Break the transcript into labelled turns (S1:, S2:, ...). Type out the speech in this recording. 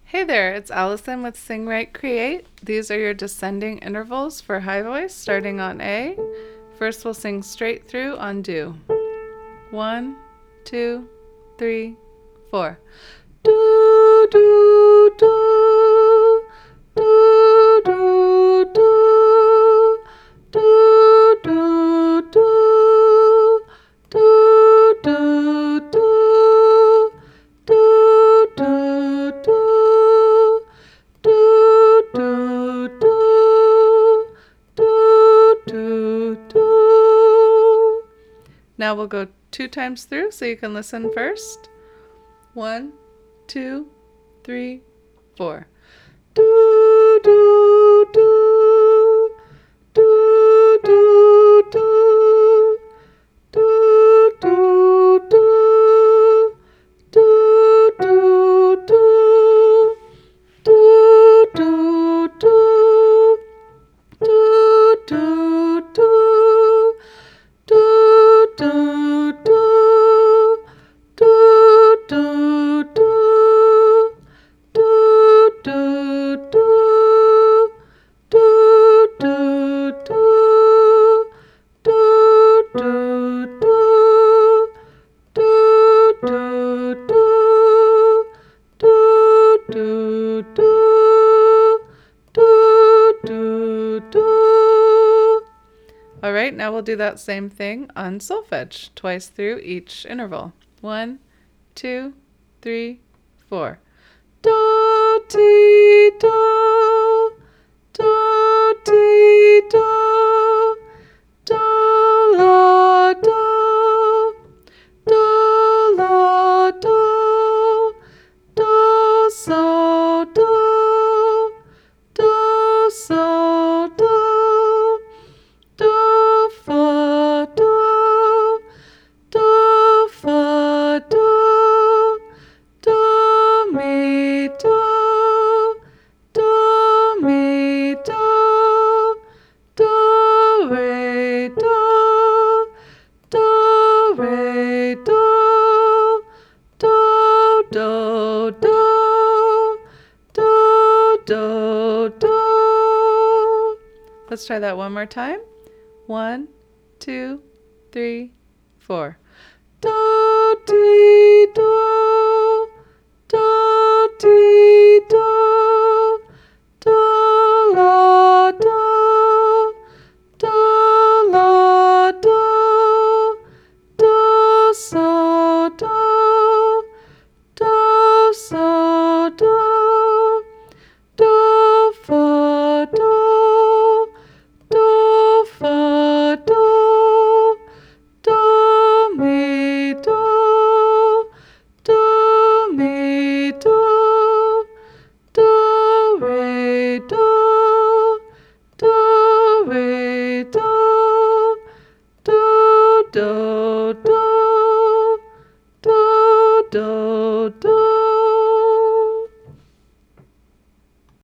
S1: Hey there, it's Allison with Sing Write Create. These are your descending intervals for high voice starting on A. First we'll sing straight through on do. 1, 2, 3, 4. Do, do, do, do, do, do, do, do, do, do, do, do, do, do, do. Do, do, do, do, do, do. Now we'll go 2 times through so you can listen first. 1, 2, 3, 4. Do, do, do, do, do, do, do, do, do, do, do, do. Do, do, do, do, do, do, do, do, do, do, do, do, do, All right, now we'll do that same thing on solfege, twice through each interval. 1, 2, 3, 4. Do, ti, do, do, ti, do, do, la, do, do, la, do, do, so, do, do, so, do, do, fa, do, do, fa, do, do, mi, do, do, mi, do, do, re, do, do, re, do, do, do, do, do, do, do. Let's try that one more time. 1, 2, 3, 4. Do, ti, do, do, ti, do, do, la, do, do, la, do, do, so, do, do, so, do, do, fa, do, do, fa, do, do, mi, do, do, mi, do, do, re, do, do, re, do, do, do.